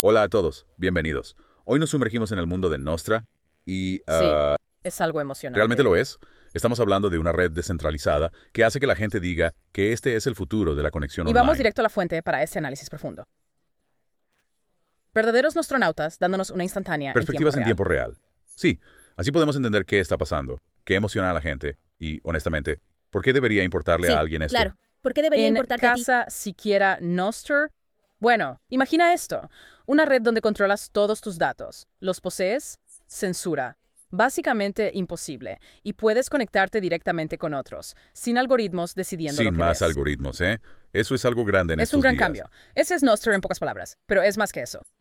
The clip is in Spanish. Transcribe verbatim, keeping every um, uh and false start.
Hola a todos, bienvenidos. Hoy nos sumergimos en el mundo de Nostra y Sí, ah, es algo realmente emocionante. lo es. Estamos hablando de una red descentralizada que hace que la gente diga que este es el futuro de la conexión Y vamos online. directo a la fuente para este análisis profundo. Verdaderos nostronautas dándonos una instantánea en tiempo Perspectivas en real. tiempo real. Sí, así podemos entender qué está pasando, qué emociona a la gente y, honestamente, ¿por qué debería importarle a Sí, alguien esto? claro. ¿Por qué debería En importarte a ti? casa siquiera Nostr. Bueno, imagina esto. Una red donde controlas todos tus datos. ¿Los posees? Censura. Básicamente imposible. Y puedes conectarte directamente con otros, sin algoritmos decidiendo lo Sin que más ves. algoritmos, ¿eh? Eso es algo grande en Es un estos gran días. cambio. Ese es Nostr en pocas palabras, pero es más que eso.